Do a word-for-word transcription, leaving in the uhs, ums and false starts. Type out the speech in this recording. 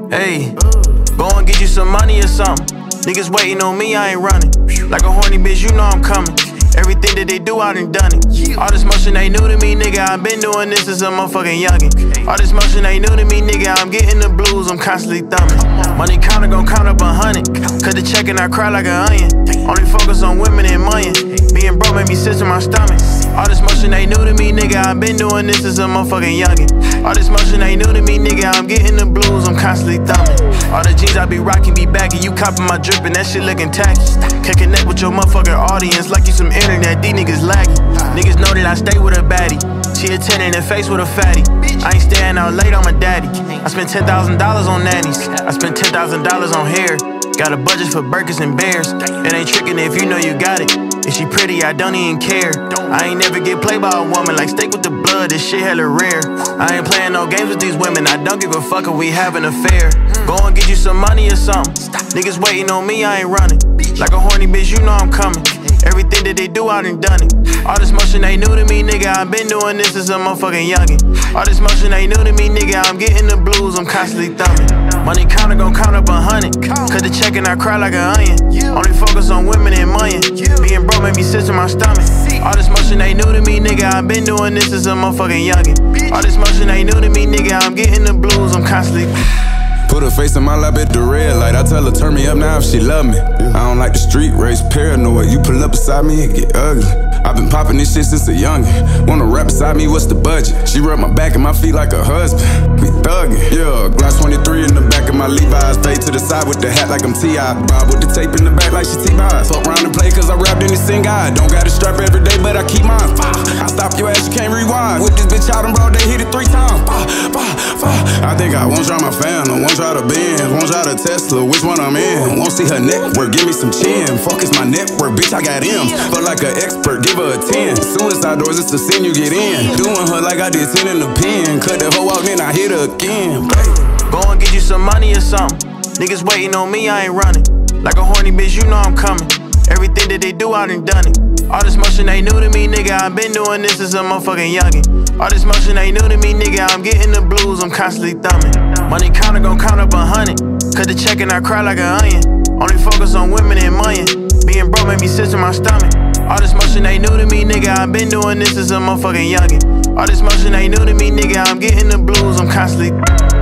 Hey, go and get you some money or something. Niggas waiting on me, I ain't running. Like a horny bitch, you know I'm coming. Everything that they do, I done done it. All this motion ain't new to me, nigga. I been doing this as a motherfucking youngin'. All this motion ain't new to me, nigga. I'm getting the blues, I'm constantly thumbing. Money counter gon' count up a hundred. Cut the check and I cry like an onion. Only focus on women and money. Being broke made me sick to my stomach. All this motion ain't new to me, nigga. I been doing this as a motherfucking youngin'. All this motion ain't new to me, nigga. I'm getting the blues, I'm constantly thumbing. All the jeans I be rocking be baggy. You copping my drip and that shit looking tacky. Can't connect with your motherfucking audience like you some internet. These niggas laggy. Niggas know that I stay with a baddie. She a ten in the face with a fatty. I ain't staying out late, I'm a daddy. I spent ten thousand dollars on nannies. I spent ten thousand dollars on hair. Got a budget for Birkins and Bears. It ain't tricking if you know you got it. If she pretty, I don't even care. I ain't never get played by a woman like steak with the blood, this shit hella rare. I ain't playing no games with these women, I don't give a fuck if we have an affair. Go and get you some money or something. Niggas waiting on me, I ain't running. Like a horny bitch, you know I'm coming. Everything that they do, I done done it. All this motion ain't new to me, nigga. I been doing this as a motherfucking youngin'. All this motion ain't new to me, nigga. I'm getting the blues, I'm constantly thumbing. Money counter gon' count up a hundred. Cut the check and I cry like an onion. Only focus on women and money. Being broke made me sick to my stomach. All this motion ain't new to me, nigga. I been doing this as a motherfucking youngin'. All this motion ain't new to me, nigga. I'm getting the blues, I'm constantly. Put her face in my lap at the red light. I tell her turn me up now if she love me. I don't like the street race, paranoid. You pull up beside me and get ugly. I've been popping this shit since a youngin'. Wanna rap beside me, what's the budget? She rub my back and my feet like a husband. We thuggin', yeah. Glass twenty-three in the back of my Levi's. Fade to the side with the hat like I'm T I Bob with the tape in the back like she T-Boz. Fuck round and play cause I rapped in this sing I don't got a strap every day, but I keep mine. I stop your ass, you can't rewind. With this bitch out in broad, they hit it three times. I think I won't try my fam, I won't try to Benz, won't try to Tesla, which one I'm in. Won't see her network, give me some chin. Fuck is my network, bitch, I got M's. But like an expert, give her a ten. Suicide doors, it's the sin you get in. Doing her like I did ten in the pen. Cut the hoe out, then I hit her again. Go and get you some money or something. Niggas waiting on me, I ain't running. Like a horny bitch, you know I'm coming. Everything that they do, I done done it. All this motion ain't new to me, nigga. I been doing this as a motherfucking youngin'. All this motion ain't new to me, nigga. I'm getting the blues, I'm constantly thumbing. Money counter gon' count up a hundred. Cut the check and I cry like an onion. Only focus on women and money. Being broke made me sick to my stomach. All this motion ain't new to me, nigga. I been doing this as a motherfucking youngin'. All this motion ain't new to me, nigga. I'm getting the blues, I'm constantly.